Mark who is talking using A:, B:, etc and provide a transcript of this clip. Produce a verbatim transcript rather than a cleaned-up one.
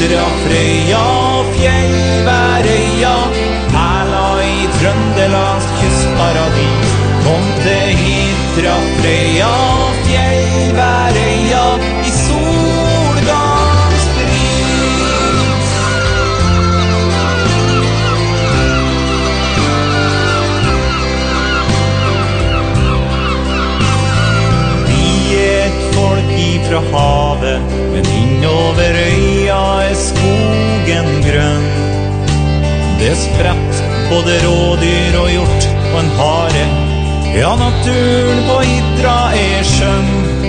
A: Hitra, Frøya, Fjellværøya, perla i Trøndelands kystparadis. Kom til Hitra, Frøya, Fjellværøya, i solgangsbris. Vi er et folk ifra havet, men innover øya er skogen grønn. Det spredt både rådyr og hjort og en hare. Ja, naturen på Hitra er skjønn.